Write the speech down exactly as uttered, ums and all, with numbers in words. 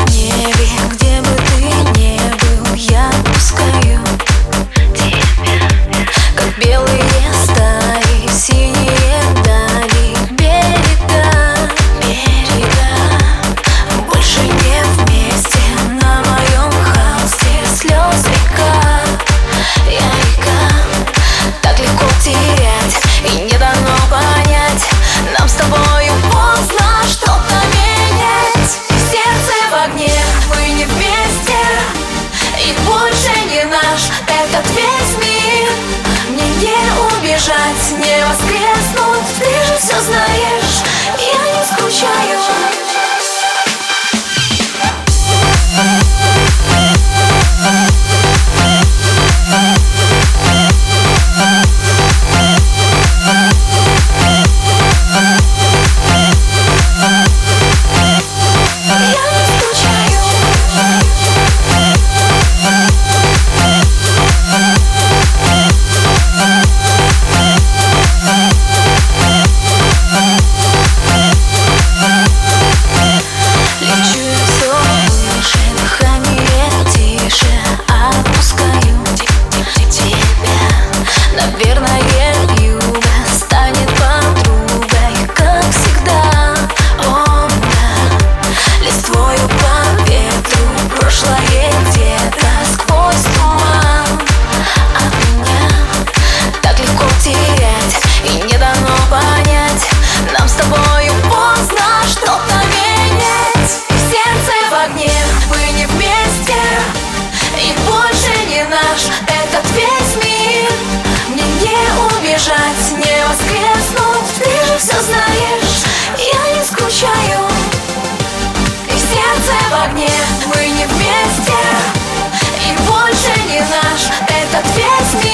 небе, где бы ты ни был, я пускаю тебя, как белые стаи, синие дали, берега, берега. Больше не вместе на моем холсте слез река. Я река, так легко терять, и не дано понять нам с тобою поздно что-то менять. Сердце в огне, мы не вместе, и больше не наш этот весь мир. Мне не убежать, не воскреснуть, ты же все знаешь, я не скучаю. Наверное, юга станет подругой, как всегда. О, да, листвою по ветру прошлое где-то сквозь туман. От меня так легко терять, и не дано понять нам с тобою поздно что-то менять. Сердце в огне, мы не вместе, и больше не наш этот весь мир. Мне не убежать, не воскреснуть, ты же все знаешь, я не скучаю. И сердце в огне, мы не вместе, и больше не наш этот весь мир.